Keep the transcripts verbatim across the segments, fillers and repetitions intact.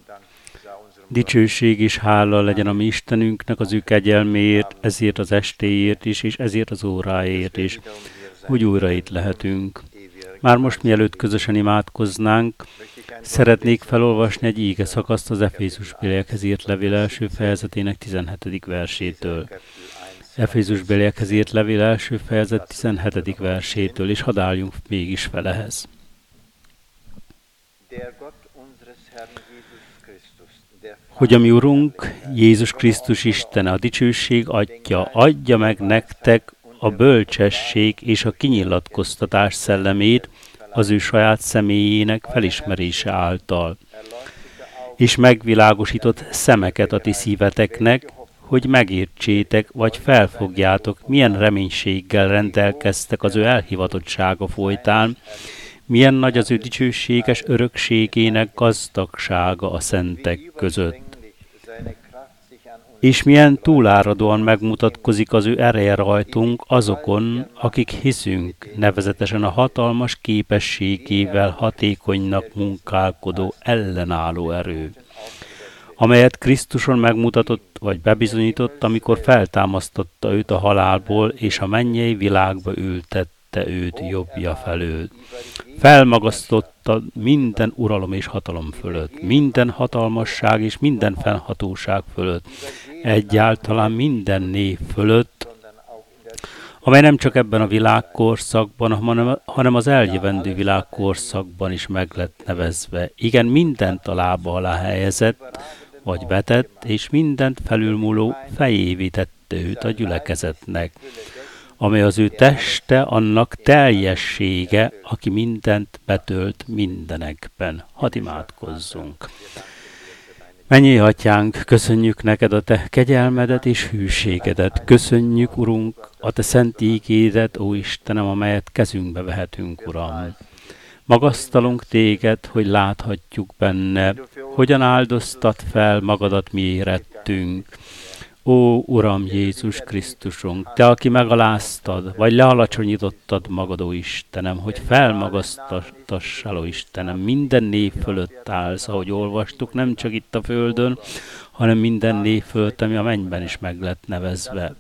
Dicsőség és hála legyen a mi Istenünknek az ő kegyelméért, ezért az estéért is, és ezért az óráért is, hogy újra itt lehetünk. Már most mielőtt közösen imádkoznánk, szeretnék felolvasni egy íge szakaszt az Efézusbeliekhez írt levél első fejezetének tizenhetedik versétől. Efézusbeliekhez írt levél első fejezet tizenhetedik versétől, és hadd álljunk mégis fel ehhez. Hogy a mi Urunk, Jézus Krisztus Istene, a dicsőség Atya, adja meg nektek a bölcsesség és a kinyilatkoztatás szellemét az ő saját személyének felismerése által, és megvilágosított szemeket a ti szíveteknek, hogy megértsétek, vagy felfogjátok, milyen reménységgel rendelkeztek az ő elhivatottsága folytán, milyen nagy az ő dicsőséges örökségének gazdagsága a szentek között. És milyen túláradóan megmutatkozik az ő ereje rajtunk azokon, akik hiszünk, nevezetesen a hatalmas képességével hatékonynak munkálkodó ellenálló erő, amelyet Krisztuson megmutatott vagy bebizonyított, amikor feltámasztotta őt a halálból, és a mennyei világba ültette őt jobbja felől. Felmagasztotta minden uralom és hatalom fölött, minden hatalmasság és minden fennhatóság fölött, egyáltalán minden név fölött, amely nem csak ebben a világkorszakban, hanem az eljövendő világkorszakban is meg lett nevezve. Igen, mindent a lába alá helyezett, vagy vetett, és mindent felülmúló fejévé tette őt a gyülekezetnek, amely az ő teste, annak teljessége, aki mindent betölt mindenekben. Hadd imádkozzunk! Mennyei Atyánk, köszönjük neked a te kegyelmedet és hűségedet. Köszönjük, Urunk, a te szent ígédet, ó Istenem, amelyet kezünkbe vehetünk, Uram. Magasztalunk téged, hogy láthatjuk benne, hogyan áldoztat fel magadat mi érettünk. Ó, Uram Jézus Krisztusunk, te, aki megaláztad, vagy lealacsonyítottad magad, ó Istenem, hogy felmagasztassál, ó Istenem, minden név fölött állsz, ahogy olvastuk, nem csak itt a földön, hanem minden név fölött, ami a mennyben is meg lett nevezve.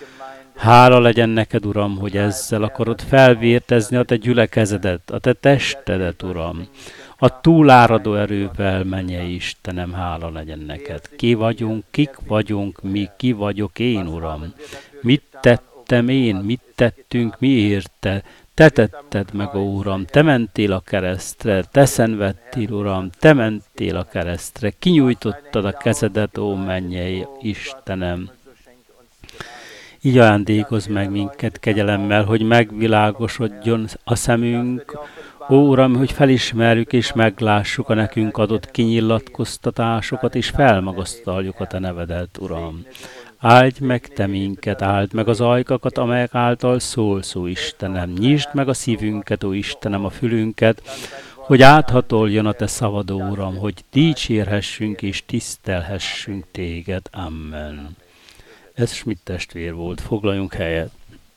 Hála legyen neked, Uram, hogy ezzel akarod felvértezni a te gyülekezedet, a te testedet, Uram. A túláradó erővel, mennyei Istenem, hála legyen neked. Ki vagyunk, kik vagyunk mi, ki vagyok én, Uram. Mit tettem én, mit tettünk mi érte? Te tetted meg, ó Uram, te mentél a keresztre, te szenvedtél, Uram, te mentél a keresztre, kinyújtottad a kezedet, ó mennyei Istenem. Így ajándékozz meg minket kegyelemmel, hogy megvilágosodjon a szemünk, ó Uram, hogy felismerjük és meglássuk a nekünk adott kinyilatkoztatásokat, és felmagasztaljuk a te nevedet, Uram. Áldj meg te minket, áld meg az ajkakat, amelyek által szólsz, ó Istenem. Nyisd meg a szívünket, ó Istenem, a fülünket, hogy áthatoljon a te szavad, ó Uram, hogy dicsérhessünk és tisztelhessünk téged. Amen. Ez Schmidt testvér volt. Foglaljunk helyet.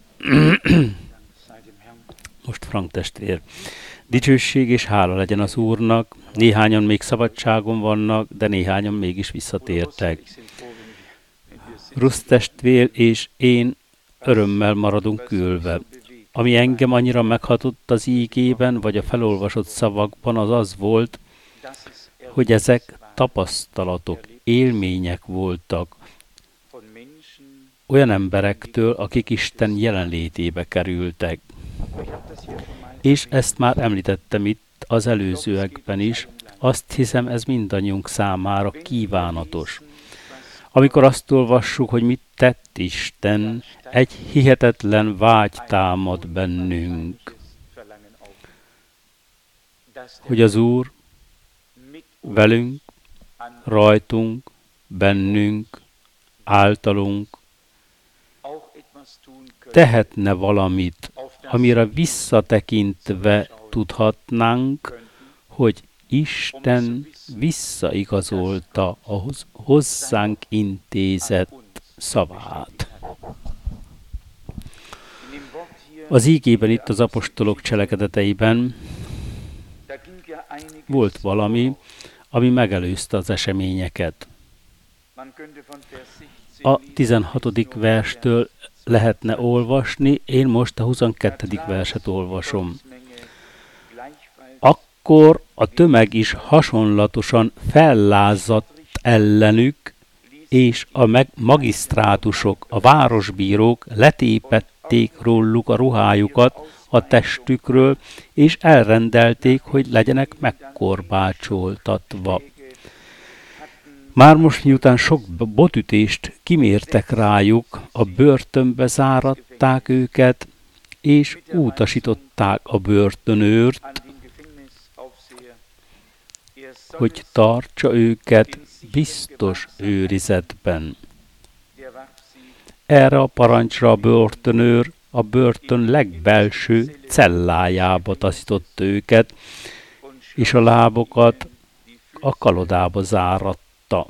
Most Frank testvér. Dicsőség és hála legyen az Úrnak. Néhányan még szabadságon vannak, de néhányan mégis visszatértek. Rusz testvér és én örömmel maradunk ülve. Ami engem annyira meghatott az ígében, vagy a felolvasott szavakban, az az volt, hogy ezek tapasztalatok, élmények voltak olyan emberektől, akik Isten jelenlétébe kerültek. És ezt már említettem itt az előzőekben is, azt hiszem, ez mindannyiunk számára kívánatos. Amikor azt olvassuk, hogy mit tett Isten, egy hihetetlen vágy támad bennünk, hogy az Úr velünk, rajtunk, bennünk, általunk tehetne valamit, amire visszatekintve tudhatnánk, hogy Isten visszaigazolta a hozzánk intézett szavát. Az ígében itt az apostolok cselekedeteiben volt valami, ami megelőzte az eseményeket. A tizenhatodik verstől lehetne olvasni, én most a huszonkettedik verset olvasom. Akkor a tömeg is hasonlatosan fellázadt ellenük, és a meg magisztrátusok, a városbírók letépették róluk a ruhájukat a testükről, és elrendelték, hogy legyenek megkorbácsoltatva. Már most miután sok botütést kimértek rájuk, a börtönbe záratták őket, és utasították a börtönőrt, hogy tartsa őket biztos őrizetben. Erre a parancsra a börtönőr a börtön legbelső cellájába taszította őket, és a lábokat a kalodába záratta.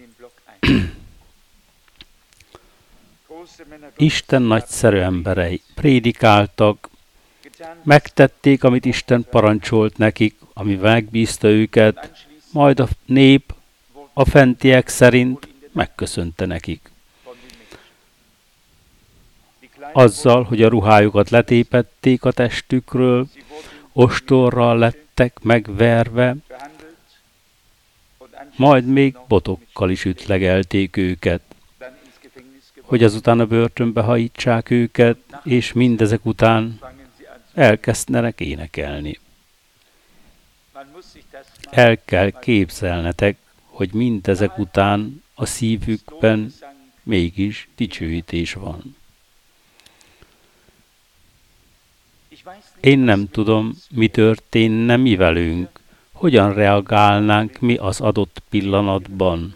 Isten nagyszerű emberei prédikáltak, megtették, amit Isten parancsolt nekik, ami megbízta őket, majd a nép a fentiek szerint megköszönte nekik. Azzal, hogy a ruhájukat letépették a testükről, ostorral lettek megverve, majd még botokkal is ütlegelték őket, hogy azután a börtönbe hajítsák őket, és mindezek után elkezdenek énekelni. El kell képzelnetek, hogy mindezek után a szívükben mégis dicsőítés van. Én nem tudom, mi történne mi velünk, hogyan reagálnánk mi az adott pillanatban.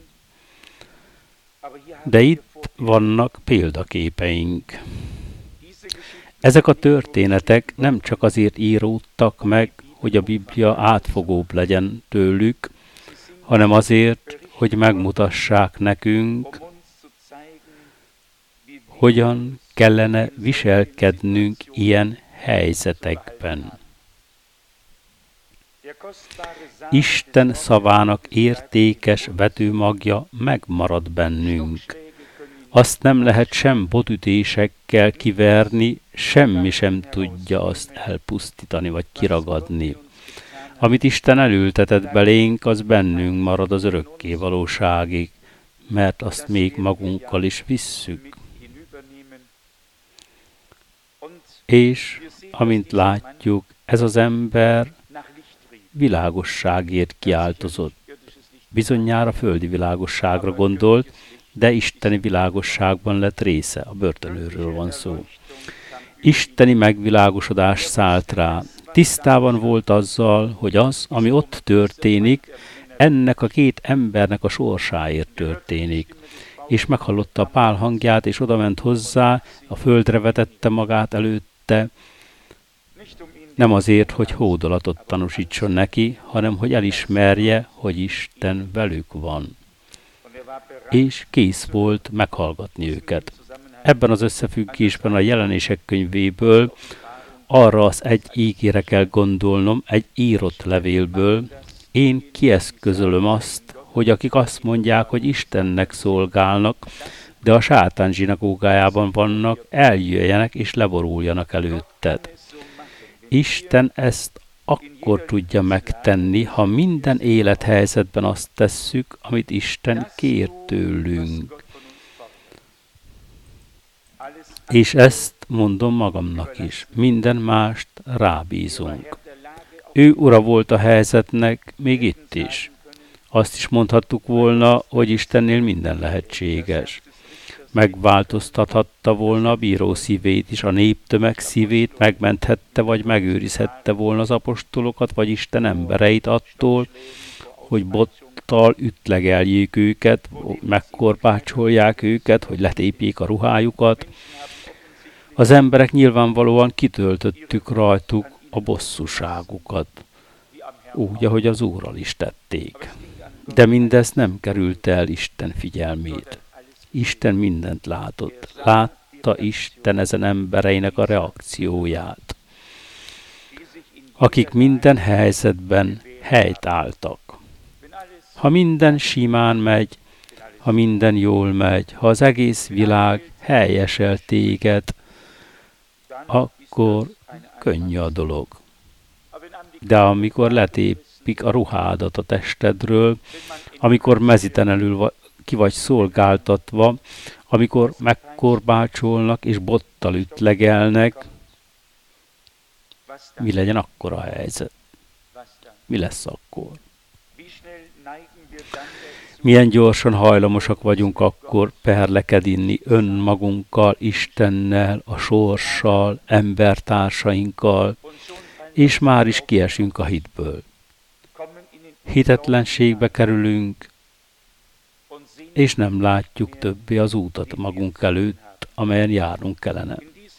De itt vannak példaképeink. Ezek a történetek nem csak azért íródtak meg, hogy a Biblia átfogóbb legyen tőlük, hanem azért, hogy megmutassák nekünk, hogyan kellene viselkednünk ilyen helyzetekben. Isten szavának értékes vetőmagja megmarad bennünk. Azt nem lehet sem botütésekkel kiverni, semmi sem tudja azt elpusztítani vagy kiragadni. Amit Isten elültetett belénk, az bennünk marad az örökké valóságig, mert azt még magunkkal is visszük. És, amint látjuk, ez az ember világosságért kiáltozott. Bizonyára földi világosságra gondolt, de isteni világosságban lett része, a börtönőrről van szó. Isteni megvilágosodás szállt rá. Tisztában volt azzal, hogy az, ami ott történik, ennek a két embernek a sorsáért történik. És meghallotta a Pál hangját, és odament hozzá, a földre vetette magát előtte, nem azért, hogy hódolatot tanúsítson neki, hanem hogy elismerje, hogy Isten velük van. És kész volt meghallgatni őket. Ebben az összefüggésben a Jelenések könyvéből arra az egy ígére kell gondolnom, egy írott levélből. Én kieszközölöm azt, hogy akik azt mondják, hogy Istennek szolgálnak, de a sátán zsinagógájában vannak, eljöjjenek és leboruljanak előtted. Isten ezt akkor tudja megtenni, ha minden élethelyzetben azt tesszük, amit Isten kér tőlünk. És ezt mondom magamnak is, minden mást rábízunk. Ő ura volt a helyzetnek, még itt is. Azt is mondhattuk volna, hogy Istennél minden lehetséges. Megváltoztathatta volna a bíró szívét is, a néptömeg szívét, megmenthette vagy megőrizhette volna az apostolokat, vagy Isten embereit attól, hogy bottal ütlegeljék őket, megkorbácsolják őket, hogy letépjék a ruhájukat. Az emberek nyilvánvalóan kitöltöttük rajtuk a bosszúságukat, úgy, ahogy az Úrral is tették. De mindez nem került el Isten figyelmét. Isten mindent látott. Látta Isten ezen embereinek a reakcióját, akik minden helyzetben helyt álltak. Ha minden simán megy, ha minden jól megy, ha az egész világ helyesel téged, akkor könnyű a dolog. De amikor letépik a ruhádat a testedről, amikor mezítenelül ki vagy szolgáltatva, amikor megkorbácsolnak és bottal ütlegelnek, mi legyen akkor a helyzet? Mi lesz akkor? Milyen gyorsan hajlamosak vagyunk akkor perlekedni önmagunkkal, Istennel, a sorssal, embertársainkkal, és már is kiesünk a hitből. Hitetlenségbe kerülünk, és nem látjuk többé az útat magunk előtt, amelyen járnunk kellene.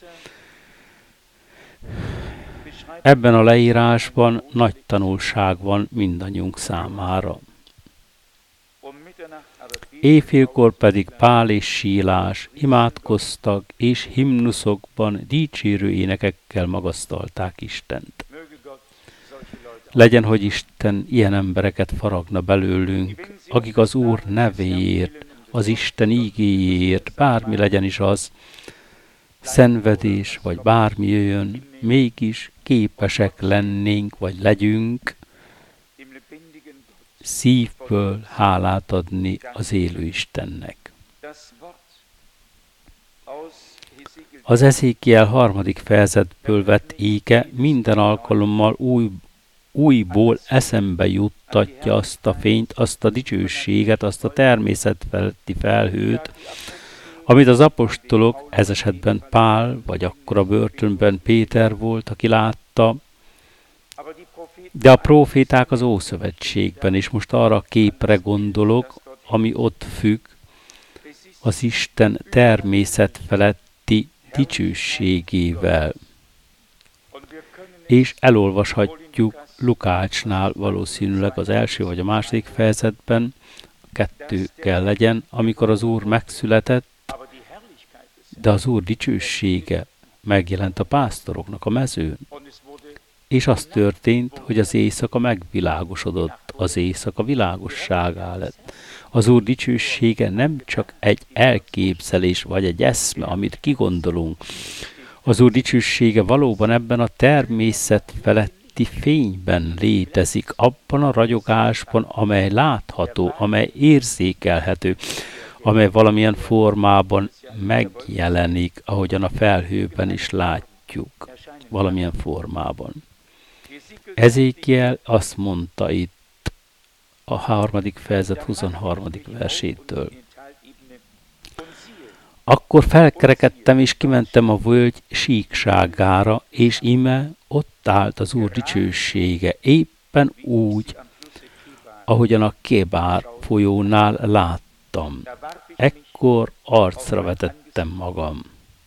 Ebben a leírásban nagy tanulság van mindannyiunk számára. Éjfélkor pedig Pál és Sílás imádkoztak, és himnuszokban dicsérő énekekkel magasztalták Istent. Legyen, hogy Isten ilyen embereket faragna belőlünk, akik az Úr nevéért, az Isten ígéjéért, bármi legyen is az, szenvedés, vagy bármi jöjjön, mégis képesek lennénk, vagy legyünk, szívből hálát adni az élő Istennek. Az Ezékiel harmadik fejezetből vett éke minden alkalommal új, újból eszembe juttatja azt a fényt, azt a dicsőséget, azt a természetfeletti felhőt, amit az apostolok, ez esetben Pál, vagy akkor a börtönben Péter volt, aki látta, de a próféták az Ószövetségben, és most arra a képre gondolok, ami ott függ, az Isten természet feletti dicsőségével. És elolvashatjuk Lukácsnál valószínűleg az első vagy a második fejezetben, kettő kell legyen, amikor az Úr megszületett, de az Úr dicsősége megjelent a pásztoroknak a mezőn. És az történt, hogy az éjszaka megvilágosodott, az éjszaka világosságá lett. Az Úr dicsősége nem csak egy elképzelés vagy egy eszme, amit kigondolunk. Az Úr dicsősége valóban ebben a természet feletti fényben létezik, abban a ragyogásban, amely látható, amely érzékelhető, amely valamilyen formában megjelenik, ahogyan a felhőben is látjuk, valamilyen formában. Ezékiel azt mondta itt a harmadik fejezet huszonharmadik versétől. Akkor felkerekedtem és kimentem a völgy síkságára, és ime ott állt az Úr dicsősége, éppen úgy, ahogyan a Kébár folyónál láttam. Ekkor arcra vetettem magam.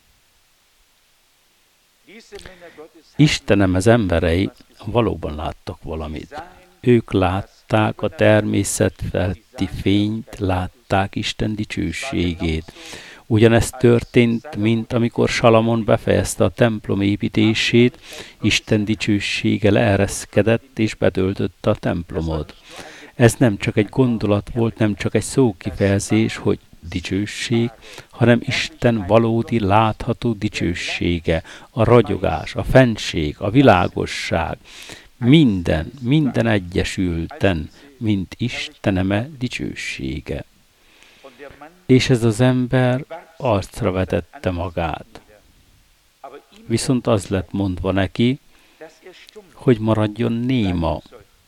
Istenem, az emberei valóban láttak valamit. Ők látták a természet feletti fényt, látták Isten dicsőségét. Ugyanezt történt, mint amikor Salamon befejezte a templom építését, Isten dicsősége leereszkedett és betöltötte a templomot. Ez nem csak egy gondolat volt, nem csak egy szókifejezés, hogy dicsőség, hanem Isten valódi látható dicsősége, a ragyogás, a fennség, a világosság, minden, minden egyesülten, mint Isteneme dicsősége. És ez az ember arcra vetette magát. Viszont az lett mondva neki, hogy maradjon néma,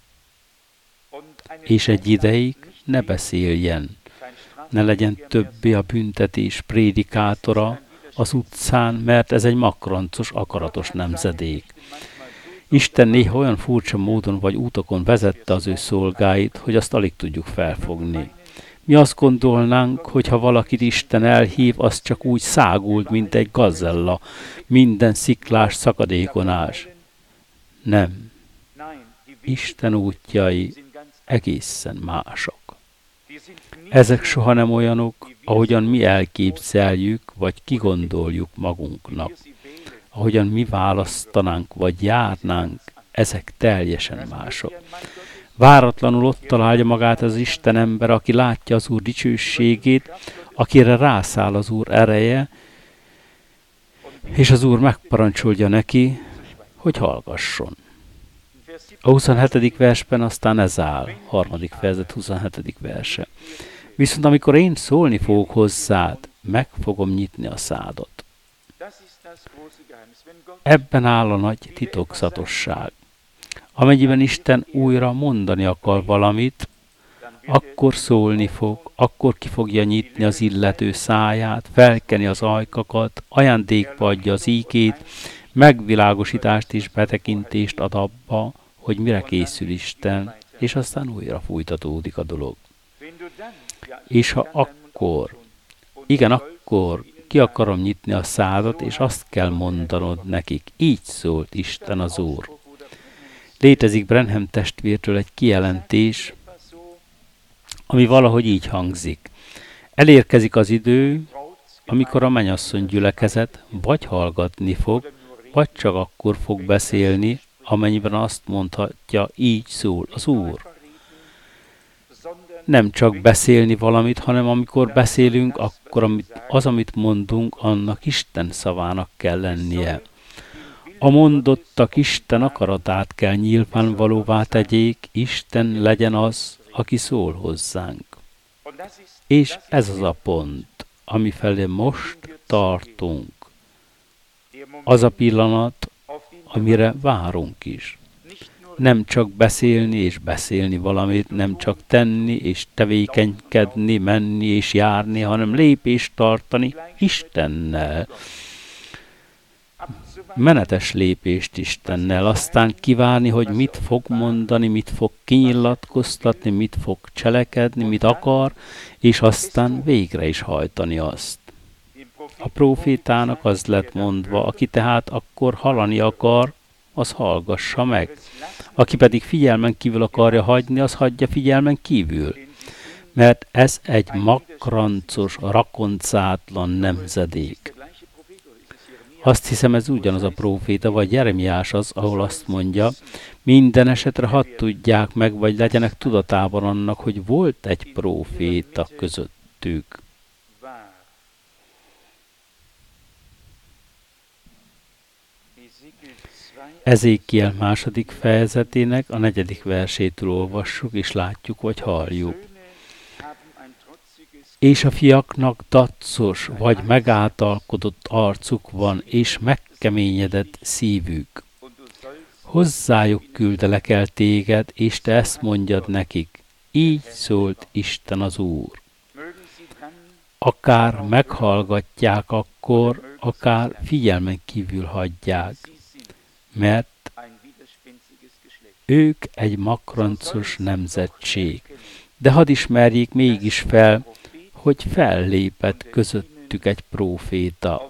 és egy ideig ne beszéljen, ne legyen többé a büntetés prédikátora az utcán, mert ez egy makroncos, akaratos nemzedék. Isten néha olyan furcsa módon vagy útokon vezette az ő szolgáit, hogy azt alig tudjuk felfogni. Mi azt gondolnánk, hogy ha valakit Isten elhív, az csak úgy szágult, mint egy gazella, minden sziklás szakadékonás. Nem. Isten útjai egészen mások. Ezek soha nem olyanok, ahogyan mi elképzeljük, vagy kigondoljuk magunknak. Ahogyan mi választanánk, vagy járnánk, ezek teljesen mások. Váratlanul ott találja magát az Isten ember, aki látja az Úr dicsőségét, akire rászáll az Úr ereje, és az Úr megparancsolja neki, hogy hallgasson. A huszonhetedik versben aztán ez áll, harmadik fejezet huszonhetedik verse. Viszont amikor én szólni fogok hozzád, meg fogom nyitni a szádat. Ebben áll a nagy titokzatosság. Amennyiben Isten újra mondani akar valamit, akkor szólni fog, akkor ki fogja nyitni az illető száját, felkeni az ajkakat, ajándékba adja az ígét, megvilágosítást és betekintést ad abba, hogy mire készül Isten, és aztán újra fújtatódik a dolog. És ha akkor, igen, akkor ki akarom nyitni a szádat, és azt kell mondanod nekik, így szólt Isten az Úr. Létezik Branham testvértől egy kijelentés, ami valahogy így hangzik. Elérkezik az idő, amikor a mennyasszony gyülekezet vagy hallgatni fog, vagy csak akkor fog beszélni, amennyiben azt mondhatja, így szól az Úr. Nem csak beszélni valamit, hanem amikor beszélünk, akkor amit, az, amit mondunk, annak Isten szavának kell lennie. A mondottak Isten akaratát kell nyilvánvalóvá tegyék, Isten legyen az, aki szól hozzánk. És ez az a pont, amifelé most tartunk. Az a pillanat, amire várunk is. Nem csak beszélni és beszélni valamit, nem csak tenni és tevékenykedni, menni és járni, hanem lépést tartani Istennel. Menetes lépést Istennel, aztán kívánni, hogy mit fog mondani, mit fog kinyilatkoztatni, mit fog cselekedni, mit akar, és aztán végre is hajtani azt. A prófétának az lett mondva, aki tehát akkor hallani akar, az hallgassa meg. Aki pedig figyelmen kívül akarja hagyni, az hagyja figyelmen kívül. Mert ez egy makrancos, rakoncátlan nemzedék. Azt hiszem, ez ugyanaz a próféta, vagy Jeremiás az, ahol azt mondja, minden esetre hadd tudják meg, vagy legyenek tudatában annak, hogy volt egy próféta közöttük. Ezékiel második fejezetének a negyedik versétől olvassuk, és látjuk, vagy halljuk. És a fiaknak daccos, vagy megáltalkodott arcuk van, és megkeményedett szívük. Hozzájuk küldelek el téged, és te ezt mondjad nekik. Így szólt Isten az Úr. Akár meghallgatják akkor, akár figyelmen kívül hagyják, mert ők egy makrancos nemzetség. De hadd ismerjék mégis fel, hogy fellépett közöttük egy próféta.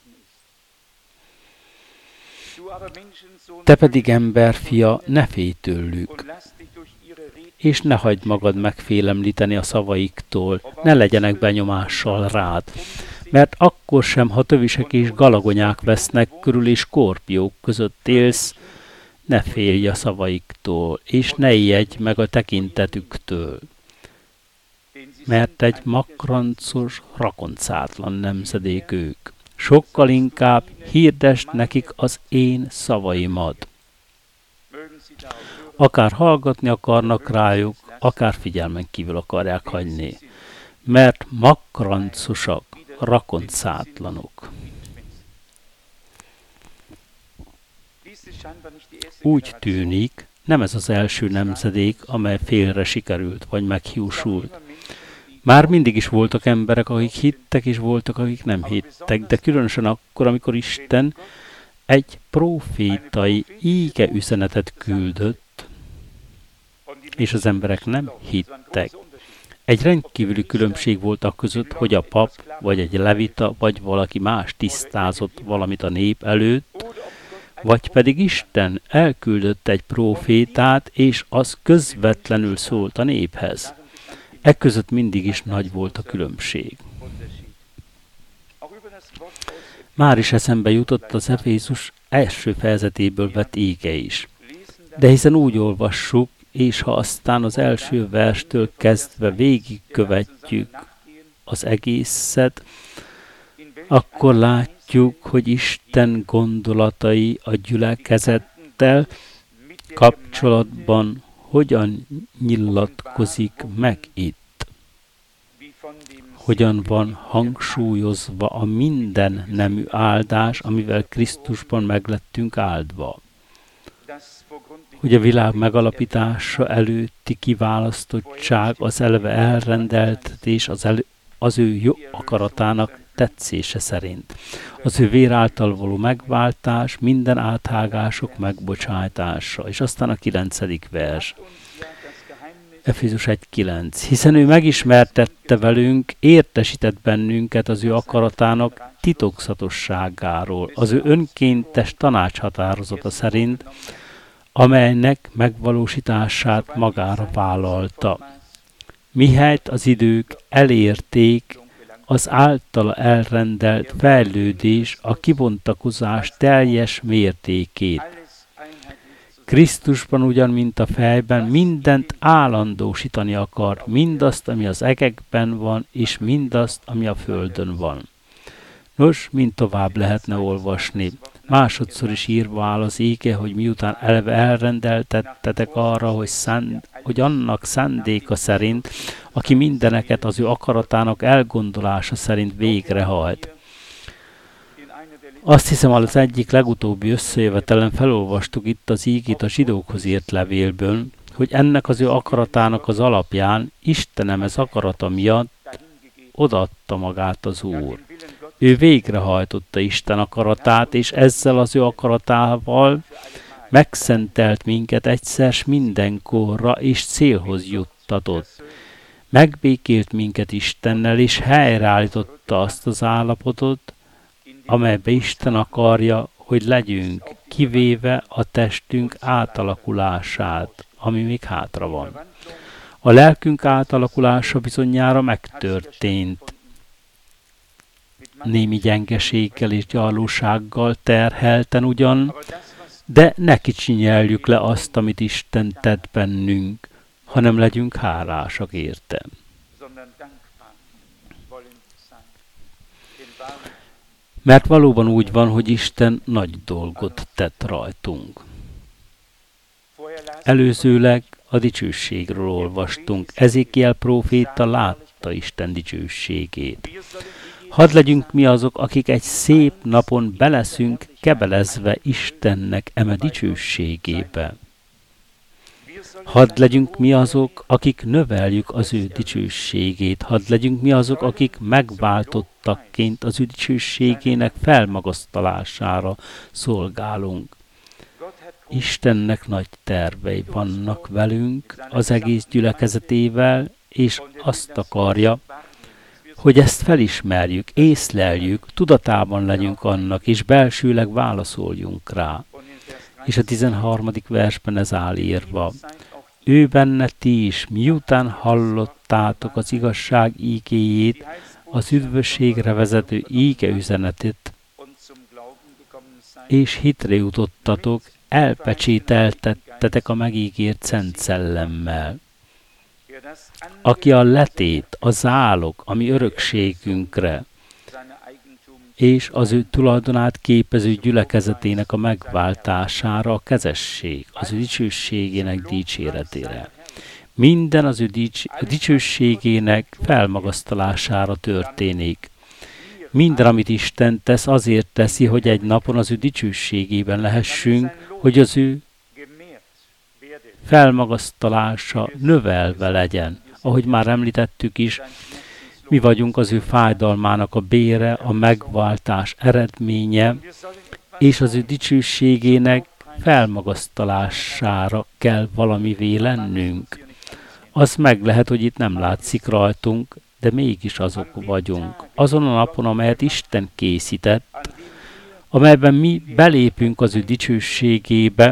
Te pedig emberfia, ne félj tőlük, és ne hagyd magad megfélemlíteni a szavaiktól, ne legyenek benyomással rád, mert akkor sem, ha tövisek és galagonyák vesznek körül, és skorpiók között élsz, ne félj a szavaiktól, és ne ijedj meg a tekintetüktől, mert egy makrancos, rakoncátlan nemzedék ők. Sokkal inkább hirdesd nekik az én szavaimat. Akár hallgatni akarnak rájuk, akár figyelmen kívül akarják hagyni, mert makrancosak, rakoncátlanok. Úgy tűnik, nem ez az első nemzedék, amely félre sikerült vagy meghiúsult. Már mindig is voltak emberek, akik hittek, és voltak, akik nem hittek, de különösen akkor, amikor Isten egy prófétai íge üzenetet küldött, és az emberek nem hittek. Egy rendkívüli különbség volt a között, hogy a pap, vagy egy levita, vagy valaki más tisztázott valamit a nép előtt, vagy pedig Isten elküldött egy prófétát, és az közvetlenül szólt a néphez. Ekközött mindig is nagy volt a különbség. Már is eszembe jutott az Efézus első fejezetéből vett ége is. De hiszen úgy olvassuk, és ha aztán az első verstől kezdve végigkövetjük az egészet, akkor látjuk, hogy Isten gondolatai a gyülekezettel kapcsolatban hogyan nyilatkozik meg itt. Hogyan van hangsúlyozva a minden nemű áldás, amivel Krisztusban meglettünk áldva. Hogy a világ megalapítása előtti kiválasztottság, az eleve elrendeltetés az, elő, az ő jó akaratának tetszése szerint. Az ő vér által való megváltás, minden áthágások megbocsátása. És aztán a kilencedik vers. Efézus egy kilenc. Hiszen ő megismertette velünk, értesített bennünket az ő akaratának titokzatosságáról, az ő önkéntes tanácshatározata szerint, amelynek megvalósítását magára vállalta. Mihelyt az idők elérték az általa elrendelt fejlődés, a kibontakozás teljes mértékét. Krisztusban ugyan, mint a fejben, mindent állandósítani akar, mindazt, ami az egekben van, és mindazt, ami a földön van. Nos, mint tovább lehetne olvasni. Másodszor is írva áll az ége, hogy miután eleve elrendeltettetek arra, hogy, szánd, hogy annak szándéka szerint, aki mindeneket az ő akaratának elgondolása szerint végrehajt. Azt hiszem, az egyik legutóbbi összejövetelen felolvastuk itt az ígét a zsidókhoz írt levélből, hogy ennek az ő akaratának az alapján Istenem ez akarata miatt odaadta magát az Úr. Ő végrehajtotta Isten akaratát, és ezzel az ő akaratával megszentelt minket egyszer mindenkorra, és célhoz juttatott. Megbékélt minket Istennel, és helyreállította azt az állapotot, amelybe Isten akarja, hogy legyünk, kivéve a testünk átalakulását, ami még hátra van. A lelkünk átalakulása bizonyára megtörtént. Némi gyengeséggel és gyarlósággal terhelten ugyan, de ne kicsinyeljük le azt, amit Isten tett bennünk, hanem legyünk hálásak érte. Mert valóban úgy van, hogy Isten nagy dolgot tett rajtunk. Előzőleg a dicsőségről olvastunk. Ezékiel próféta látta Isten dicsőségét. Hadd legyünk mi azok, akik egy szép napon beleszünk kebelezve Istennek eme dicsőségébe. Hadd legyünk mi azok, akik növeljük az ő dicsőségét. Hadd legyünk mi azok, akik megváltottakként az ő dicsőségének felmagasztalására szolgálunk. Istennek nagy tervei vannak velünk, az egész gyülekezetével, és azt akarja, hogy ezt felismerjük, észleljük, tudatában legyünk annak, és belsőleg válaszoljunk rá. És a tizenharmadik versben ez áll írva. Ő benne ti is, miután hallottátok az igazság ígéjét, az üdvösségre vezető íge üzenetet, és hitre jutottatok, elpecsételtettetek a megígért Szent Szellemmel, aki a letét, a zálog, ami örökségünkre, és az ő tulajdonát képező gyülekezetének a megváltására a kezesség, az ő dicsőségének dicséretére. Minden az ő dics- dicsőségének felmagasztalására történik. Minden, amit Isten tesz, azért teszi, hogy egy napon az ő dicsőségében lehessünk, hogy az ő felmagasztalása növelve legyen. Ahogy már említettük is, mi vagyunk az ő fájdalmának a bére, a megváltás eredménye, és az ő dicsőségének felmagasztalására kell valamivé lennünk. Az meg lehet, hogy itt nem látszik rajtunk, de mégis azok vagyunk. Azon a napon, amelyet Isten készített, amelyben mi belépünk az ő dicsőségébe,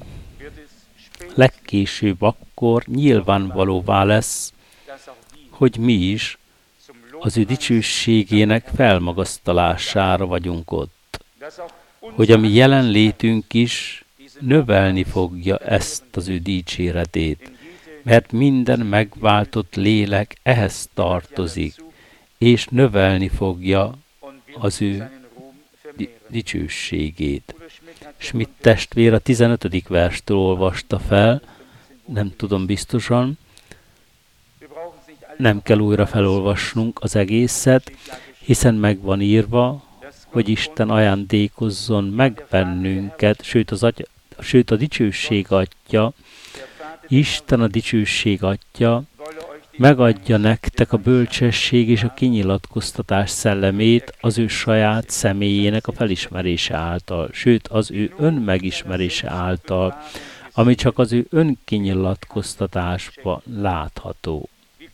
legkésőbb akkor nyilvánvalóvá lesz, hogy mi is az ő dicsőségének felmagasztalására vagyunk ott. Hogy a mi jelenlétünk is növelni fogja ezt az ő dicséretét. mert minden megváltott lélek ehhez tartozik, és növelni fogja az ő dicsőségét. Schmidt testvér a tizenötödik verstől olvasta fel, nem tudom biztosan, nem kell újra felolvasnunk az egészet, hiszen meg van írva, hogy Isten ajándékozzon meg bennünket, sőt, az atya, sőt a dicsőség Atya, Isten a dicsőség Atya, megadja nektek a bölcsesség és a kinyilatkoztatás szellemét az ő saját személyének a felismerése által, sőt az ő önmegismerése által, ami csak az ő önkinyilatkoztatásban látható.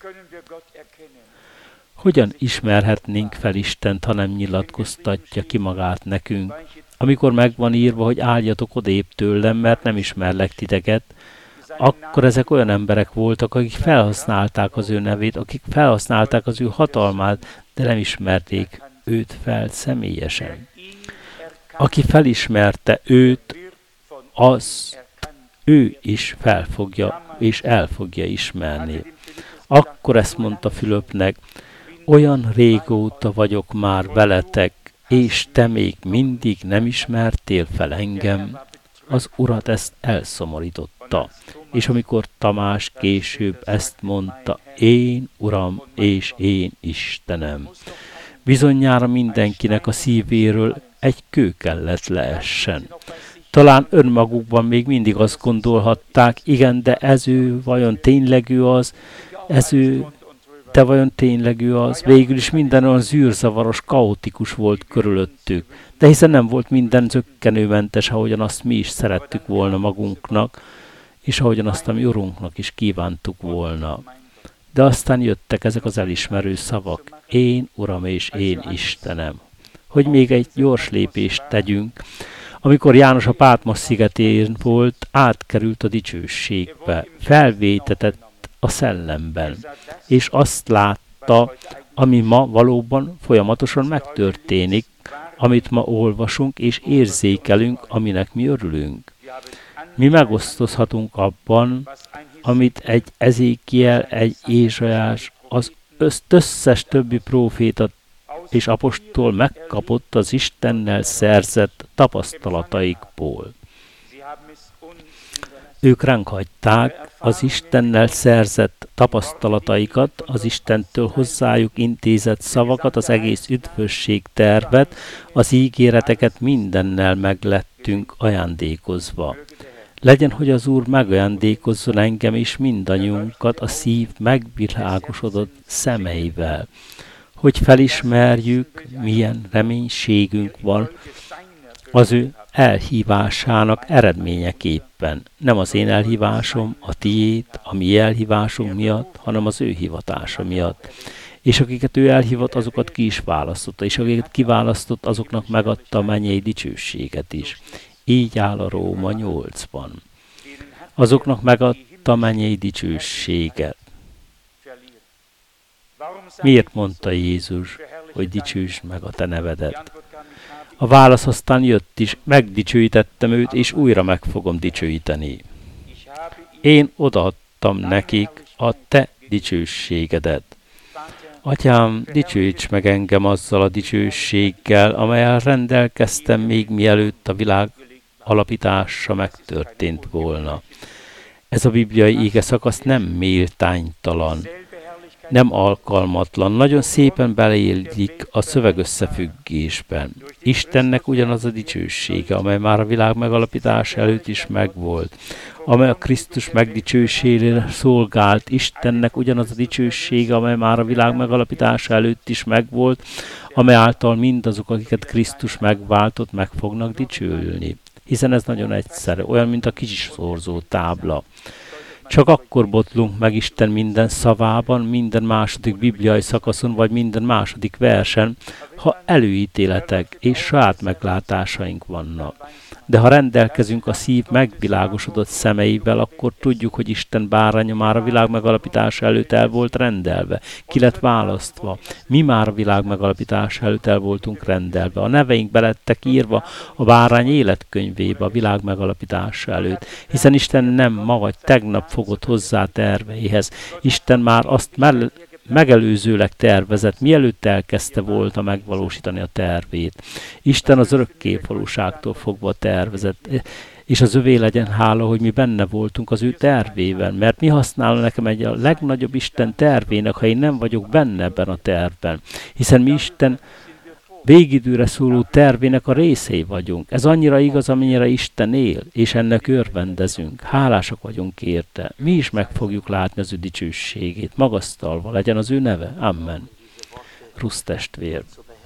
Hogyan ismerhetnénk fel Istent, ha nem nyilatkoztatja ki magát nekünk? Amikor meg van írva, hogy álljatok odébb tőlem, mert nem ismerlek titeket, akkor ezek olyan emberek voltak, akik felhasználták az ő nevét, akik felhasználták az ő hatalmát, de nem ismerték őt fel személyesen. Aki felismerte őt, az ő is felfogja és el fogja ismerni. Akkor ezt mondta Fülöpnek, olyan régóta vagyok már veletek, és te még mindig nem ismertél fel engem. Az Urat ezt elszomorította. És amikor Tamás később ezt mondta, én Uram és én Istenem, bizonyára mindenkinek a szívéről egy kő kellett leessen. Talán önmagukban még mindig azt gondolhatták, igen, de ez ő vajon tényleg ő az, ez ő, de vajon tényleg ő az? Végül is minden olyan zűrzavaros, kaotikus volt körülöttük. De hiszen nem volt minden zökkenőmentes, ahogyan azt mi is szerettük volna magunknak, és ahogyan azt a mi Urunknak is kívántuk volna. De aztán jöttek ezek az elismerő szavak, én Uram és én Istenem. Hogy még egy gyors lépést tegyünk, amikor János a Pátmos szigetén volt, átkerült a dicsőségbe, felvétetett a szellemben, és azt látta, ami ma valóban folyamatosan megtörténik, amit ma olvasunk és érzékelünk, aminek mi örülünk. Mi megosztozhatunk abban, amit egy Ezékiel, egy Ézsaiás, az összes többi próféta és apostol megkapott az Istennel szerzett tapasztalataikból. Ők ránk hagyták az Istennel szerzett tapasztalataikat, az Istentől hozzájuk intézett szavakat, az egész üdvösség tervet, az ígéreteket mindennel meglettünk ajándékozva. Legyen, hogy az Úr megajándékozzon engem és mindannyiunkat a szív megvilágosodott szemeivel, hogy felismerjük, milyen reménységünk van az ő elhívásának eredményeképpen. Nem az én elhívásom, a tiéd, a mi elhívásunk miatt, hanem az ő hivatása miatt. És akiket ő elhívott, azokat ki is választotta, és akiket kiválasztott, azoknak megadta a mennyei dicsőséget is. Így áll a Róma nyolcban. Azoknak megadta a mennyei dicsőséget. Miért mondta Jézus, hogy dicsősd meg a te nevedet? A válasz aztán jött is, megdicsőítettem őt, és újra meg fogom dicsőíteni. Én odaadtam nekik a te dicsőségedet. Atyám, dicsőíts meg engem azzal a dicsőséggel, amellyel rendelkeztem még mielőtt a világ alapítása megtörtént volna. Ez a bibliai ige szakasz nem méltánytalan, nem alkalmatlan, nagyon szépen beleillik a szövegösszefüggésben. Istennek ugyanaz a dicsősége, amely már a világ megalapítása előtt is megvolt, amely a Krisztus megdicsőségére szolgált. Istennek ugyanaz a dicsősége, amely már a világ megalapítása előtt is megvolt, amely által mindazok, akiket Krisztus megváltott, meg fognak dicsőülni. Hiszen ez nagyon egyszerű, olyan, mint a kicsi szorzó tábla. Csak akkor botlunk meg Isten minden szavában, minden második bibliai szakaszon, vagy minden második versen, ha előítéletek és saját meglátásaink vannak. De ha rendelkezünk a szív megvilágosodott szemeivel, akkor tudjuk, hogy Isten báránya már a világ megalapítása előtt el volt rendelve. Ki lett választva. Mi már a világ megalapítása előtt el voltunk rendelve. A neveink belettek írva a bárány életkönyvébe a világ megalapítása előtt. Hiszen Isten nem ma vagy tegnap fogott hozzá terveihez. Isten már azt mell- megelőzőleg tervezett, mielőtt elkezdte volna megvalósítani a tervét. Isten az örökkévalóságtól fogva tervezett, és az övé legyen hála, hogy mi benne voltunk az ő tervében, mert mi használ nekem egy a legnagyobb Isten tervének, ha én nem vagyok benne ebben a tervben. Hiszen mi Isten végidőre szóló tervének a részei vagyunk. Ez annyira igaz, amennyire Isten él, és ennek örvendezünk. Hálásak vagyunk érte. Mi is meg fogjuk látni az ő dicsőségét. Magasztalva legyen az ő neve. Amen. Rusz testvér.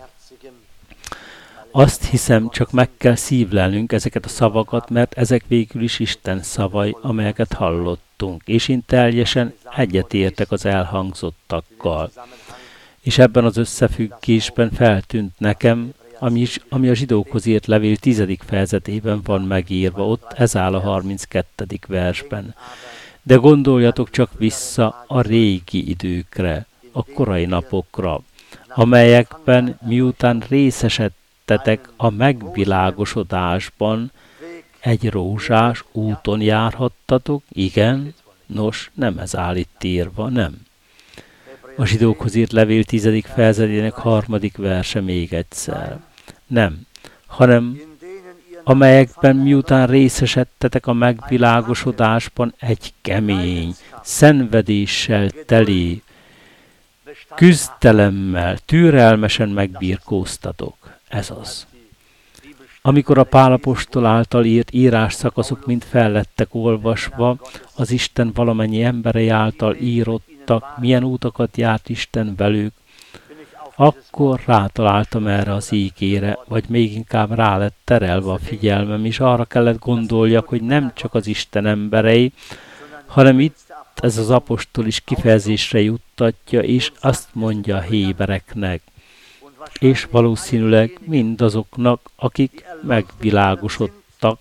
Azt hiszem, csak meg kell szívlelnünk ezeket a szavakat, mert ezek végül is Isten szavai, amelyeket hallottunk, és én teljesen egyetértek az elhangzottakkal. És ebben az összefüggésben feltűnt nekem, ami, is, ami a zsidókhoz írt levél tizedik fejezetében van megírva, ott ez áll a harminckettedik versben. De gondoljatok csak vissza a régi időkre, a korai napokra, amelyekben miután részesedtetek a megvilágosodásban, egy rózsás úton járhattatok, igen, nos, nem ez áll itt írva, nem. A zsidókhoz írt levél tizedik fejezetének harmadik verse még egyszer. Nem, hanem amelyekben miután részesedtetek a megvilágosodásban egy kemény, szenvedéssel teli, küzdelemmel, türelmesen megbirkóztatok. Ez az. Amikor a Pál apostol által írt írásszakaszok mind fellettek olvasva, az Isten valamennyi emberei által írottak, milyen útakat járt Isten velük, akkor rátaláltam erre az ígére, vagy még inkább rá lett terelve a figyelmem, és arra kellett gondoljak, hogy nem csak az Isten emberei, hanem itt ez az apostol is kifejezésre juttatja, és azt mondja a hébereknek, és valószínűleg mindazoknak, akik megvilágosodtak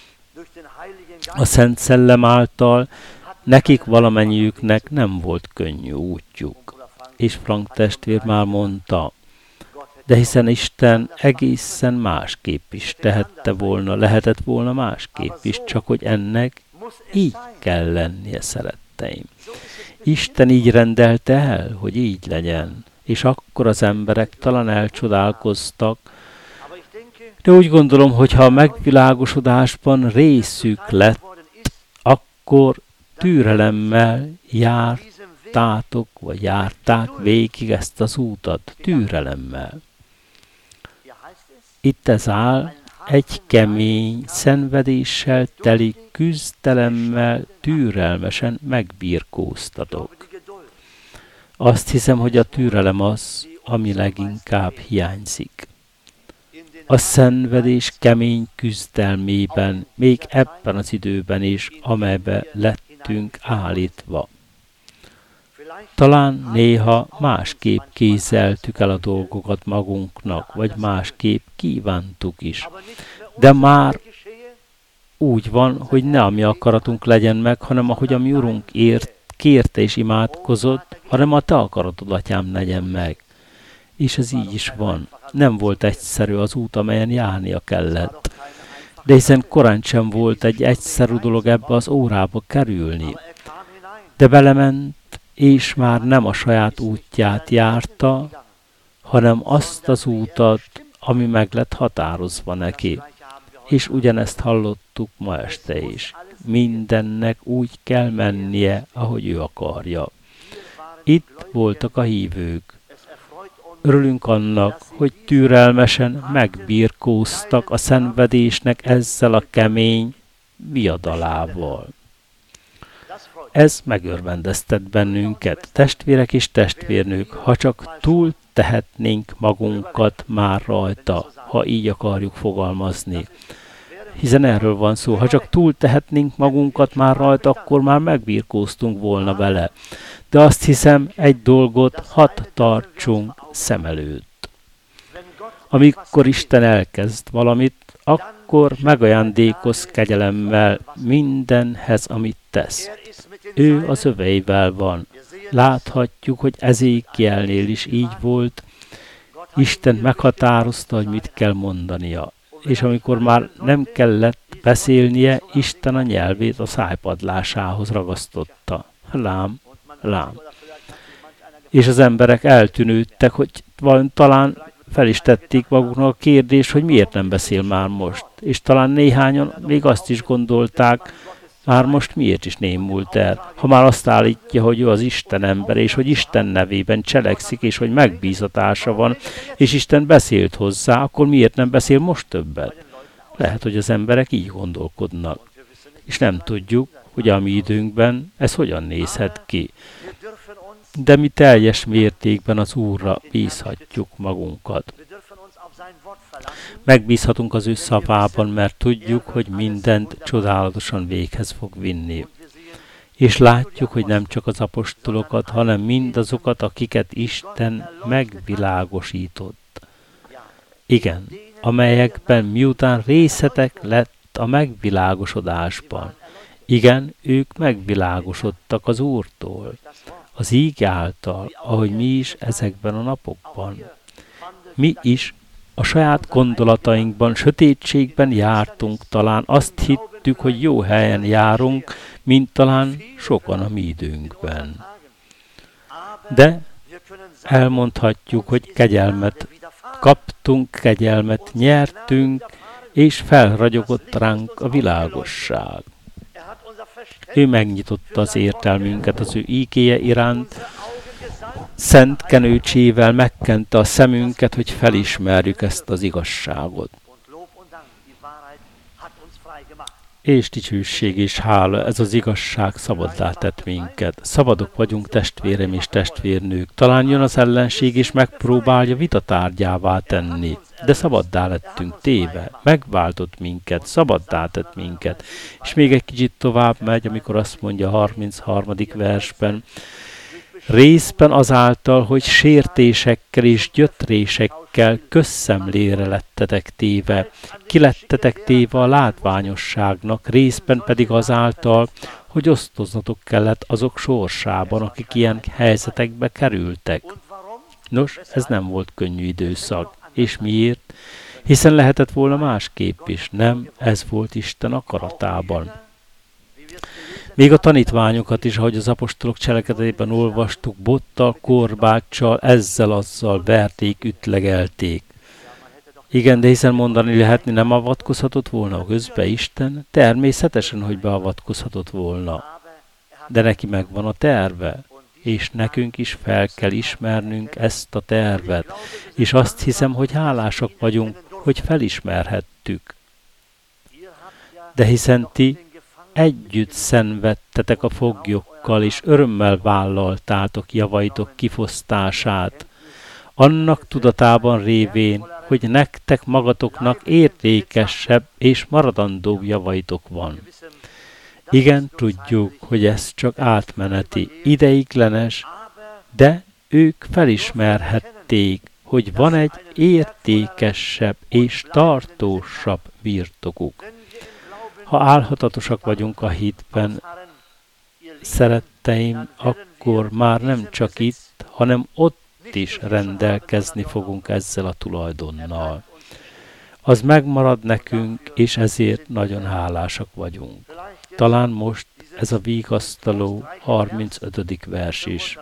a Szent Szellem által, nekik valamennyiüknek nem volt könnyű útjuk. És Frank testvér már mondta, de hiszen Isten egészen másképp is tehette volna, lehetett volna másképp is, csak hogy ennek így kell lennie, szeretteim. Isten így rendelte el, hogy így legyen, és akkor az emberek talán elcsodálkoztak, de úgy gondolom, hogy ha a megvilágosodásban részük lett, akkor türelemmel jártátok, vagy járták végig ezt az útat, türelemmel. Itt ez áll, egy kemény, szenvedéssel teli küzdelemmel türelmesen megbirkóztatok. Azt hiszem, hogy a türelem az, ami leginkább hiányzik. A szenvedés kemény küzdelmében, még ebben az időben is, amelybe lettünk állítva. Talán néha másképp kézeltük el a dolgokat magunknak, vagy másképp kívántuk is. De már úgy van, hogy ne a mi akaratunk legyen meg, hanem ahogy a mi Urunk ért, kérte és imádkozott, hanem a te akaratod, atyám, legyen meg. És ez így is van. Nem volt egyszerű az út, amelyen járnia kellett. De hiszen korán sem volt egy egyszerű dolog ebbe az órába kerülni. De belement, és már nem a saját útját járta, hanem azt az útat, ami meg lett határozva neki. És ugyanezt hallottuk ma este is. Mindennek úgy kell mennie, ahogy ő akarja. Itt voltak a hívők. Örülünk annak, hogy türelmesen megbirkóztak a szenvedésnek ezzel a kemény viadalával. Ez megörvendeztet bennünket, testvérek és testvérnők, ha csak túl tehetnénk magunkat már rajta, ha így akarjuk fogalmazni. Hiszen erről van szó, ha csak túl tehetnénk magunkat már rajta, akkor már megbirkóztunk volna vele. De azt hiszem, egy dolgot hadd tartsunk szem előtt. Amikor Isten elkezd valamit, akkor megajándékoz kegyelemmel mindenhez, amit tesz. Ő az öveivel van. Láthatjuk, hogy Ezékielnél is így volt. Isten meghatározta, hogy mit kell mondania. És amikor már nem kellett beszélnie, Isten a nyelvét a szájpadlásához ragasztotta. Lám, lám. És az emberek eltűnődtek, hogy talán fel is tették maguknak a kérdést, hogy miért nem beszél már most. És talán néhányan még azt is gondolták, már most miért is némult el, ha már azt állítja, hogy ő az Isten ember, és hogy Isten nevében cselekszik, és hogy megbízatása van, és Isten beszélt hozzá, akkor miért nem beszél most többet? Lehet, hogy az emberek így gondolkodnak. És nem tudjuk, hogy a mi időnkben ez hogyan nézhet ki. De mi teljes mértékben az Úrra bízhatjuk magunkat. Megbízhatunk az ő szavában, mert tudjuk, hogy mindent csodálatosan véghez fog vinni. És látjuk, hogy nem csak az apostolokat, hanem mindazokat, akiket Isten megvilágosított. Igen, amelyekben miután részetek lett a megvilágosodásban. Igen, ők megvilágosodtak az Úrtól, az íg által, ahogy mi is ezekben a napokban. Mi is a saját gondolatainkban, sötétségben jártunk, talán azt hittük, hogy jó helyen járunk, mint talán sokan a mi időnkben. De elmondhatjuk, hogy kegyelmet kaptunk, kegyelmet nyertünk, és felragyogott ránk a világosság. Ő megnyitotta az értelmünket az ő ígéje iránt, szent kenőcsével megkente a szemünket, hogy felismerjük ezt az igazságot. És dicsőség és hála, ez az igazság szabaddá tett minket. Szabadok vagyunk, testvérem és testvérnők. Talán jön az ellenség és megpróbálja vitatárgyává tenni. De szabaddá lettünk téve, megváltott minket, szabaddá tett minket. És még egy kicsit tovább megy, amikor azt mondja a harmincharmadik versben, részben azáltal, hogy sértésekkel és gyötrésekkel közszemlére lettetek téve, ki lettetek téve a látványosságnak, részben pedig azáltal, hogy osztoznatok kellett azok sorsában, akik ilyen helyzetekbe kerültek. Nos, ez nem volt könnyű időszak. És miért? Hiszen lehetett volna másképp is. Nem, ez volt Isten akaratában. Még a tanítványokat is, ahogy az apostolok cselekedetében olvastuk, bottal, korbáccsal, ezzel-azzal verték, ütlegelték. Igen, de hiszen mondani lehetni, nem avatkozhatott volna közbe Isten? Természetesen, hogy beavatkozhatott volna. De neki megvan a terve, és nekünk is fel kell ismernünk ezt a tervet. És azt hiszem, hogy hálásak vagyunk, hogy felismerhettük. De hiszen ti együtt szenvedtetek a foglyokkal, és örömmel vállaltátok javaitok kifosztását, annak tudatában révén, hogy nektek magatoknak értékesebb és maradandóbb javaitok van. Igen, tudjuk, hogy ez csak átmeneti, ideiglenes, de ők felismerhették, hogy van egy értékesebb és tartósabb birtokuk. Ha álhatatosak vagyunk a hitben, szeretteim, akkor már nem csak itt, hanem ott is rendelkezni fogunk ezzel a tulajdonnal. Az megmarad nekünk, és ezért nagyon hálásak vagyunk. Talán most ez a vigasztaló harmincötödik vers is.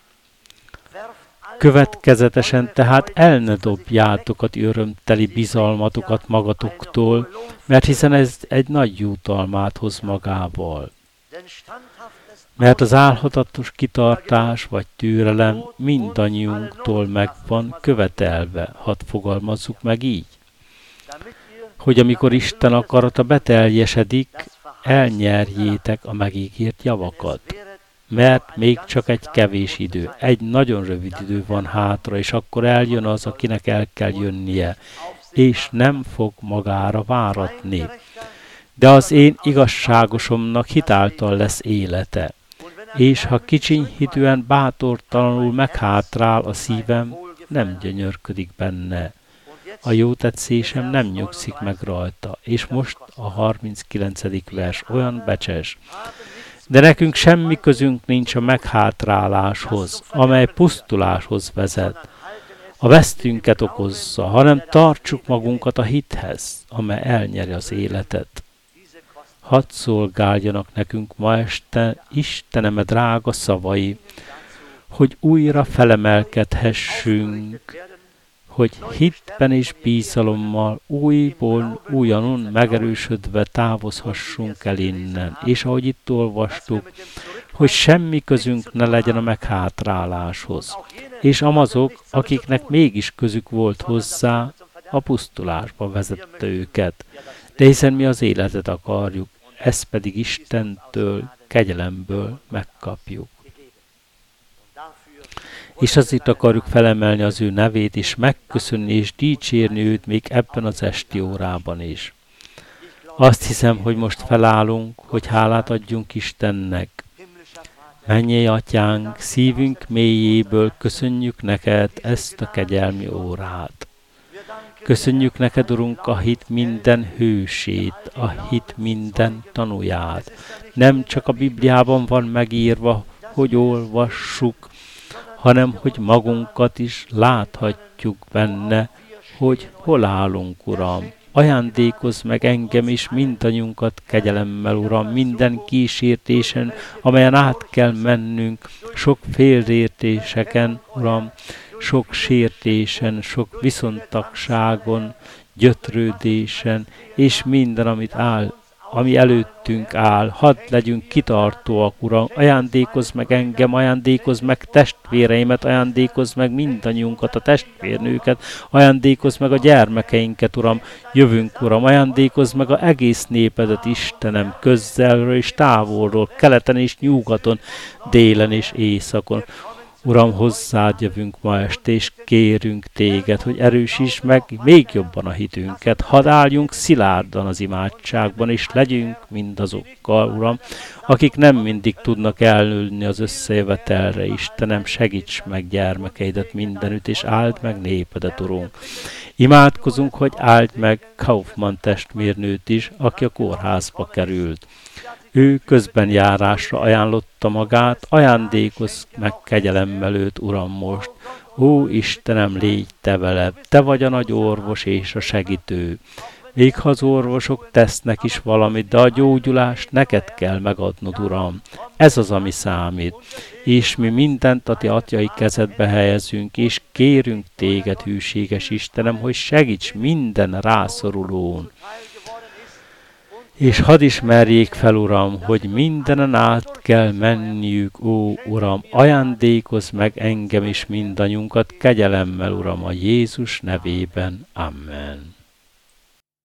Következetesen tehát el ne dobjátok az örömteli bizalmatokat magatoktól, mert hiszen ez egy nagy jutalmát hoz magával. Mert az álhatatos kitartás vagy türelem mindannyiunktól megvan követelve, hadd fogalmazzuk meg így, hogy amikor Isten akarata beteljesedik, elnyerjétek a megígért javakat. Mert még csak egy kevés idő, egy nagyon rövid idő van hátra, és akkor eljön az, akinek el kell jönnie, és nem fog magára váratni. De az én igazságosomnak hitáltal lesz élete, és ha kicsinyhitűen bátortalanul meghátrál a szívem, nem gyönyörködik benne. A jótetszésem nem nyugszik meg rajta, és most a harminckilencedik vers olyan becses. De nekünk semmi közünk nincs a meghátráláshoz, amely pusztuláshoz vezet. A vesztünket okozza, hanem tartsuk magunkat a hithez, amely elnyeri az életet. Hadd szolgáljanak nekünk ma este Isteneme drága szavai, hogy újra felemelkedhessünk, hogy hitben és bízalommal újból, újonnan megerősödve távozhassunk el innen. És ahogy itt olvastuk, hogy semmi közünk ne legyen a meghátráláshoz. És amazok, akiknek mégis közük volt hozzá, a pusztulásba vezette őket. De hiszen mi az életet akarjuk, ezt pedig Istentől, kegyelemből megkapjuk. És azért akarjuk felemelni az ő nevét, és megköszönni és dicsérni őt még ebben az esti órában is. Azt hiszem, hogy most felállunk, hogy hálát adjunk Istennek. Mennyei Atyánk, szívünk mélyéből köszönjük neked ezt a kegyelmi órát. Köszönjük neked, Urunk, a hit minden hősét, a hit minden tanúját. Nem csak a Bibliában van megírva, hogy olvassuk, hanem hogy magunkat is láthatjuk benne, hogy hol állunk, Uram. Ajándékozz meg engem is mindannyiunkat kegyelemmel, Uram, minden kísértésen, amelyen át kell mennünk, sok félreértéseken, Uram, sok sértésen, sok viszontagságon, gyötrődésen, és minden, amit áll, ami előttünk áll, hadd legyünk kitartóak, Uram, ajándékozz meg engem, ajándékozz meg testvéreimet, ajándékozz meg mindannyiunkat, a testvérnőket, ajándékozz meg a gyermekeinket, Uram, jövünk, Uram, ajándékozz meg a egész népedet, Istenem, közelről és távolról, keleten és nyugaton, délen és északon. Uram, hozzád jövünk ma este, és kérünk téged, hogy erősítsd meg még jobban a hitünket. Hadd álljunk szilárdan az imádságban, és legyünk mindazokkal, Uram, akik nem mindig tudnak elnőni az összejövetelre. Istenem, segíts meg gyermekeidet mindenütt, és áld meg népedet, Urunk. Imádkozunk, hogy áld meg Kaufmann testvérnőt is, aki a kórházba került. Ő közben járásra ajánlotta magát, ajándékozz meg kegyelemmel őt, Uram, most. Ó, Istenem, légy te veled, te vagy a nagy orvos és a segítő. Még ha az orvosok tesznek is valamit, de a gyógyulást neked kell megadnod, Uram. Ez az, ami számít. És mi mindent a ti atyai kezedbe helyezünk, és kérünk téged, hűséges Istenem, hogy segíts minden rászorulón. És hadd ismerjék fel, Uram, hogy mindenen át kell menniük, ó, Uram, ajándékozz meg engem is mindannyiunkat kegyelemmel, Uram, a Jézus nevében. Amen.